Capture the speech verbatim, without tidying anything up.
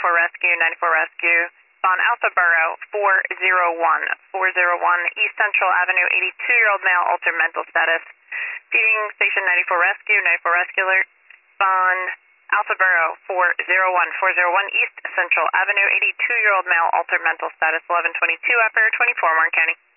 ninety-four Rescue, ninety-four Rescue. On Alpha Borough, four zero one, four zero one East Central Avenue, eighty-two-year-old male, altered mental status. Feeding Station ninety-four Rescue, ninety-four Rescue alert. On Alpha Borough, four zero one, four zero one East Central Avenue, eighty-two-year-old male, altered mental status, eleven twenty-two Upper, twenty-four Warren County.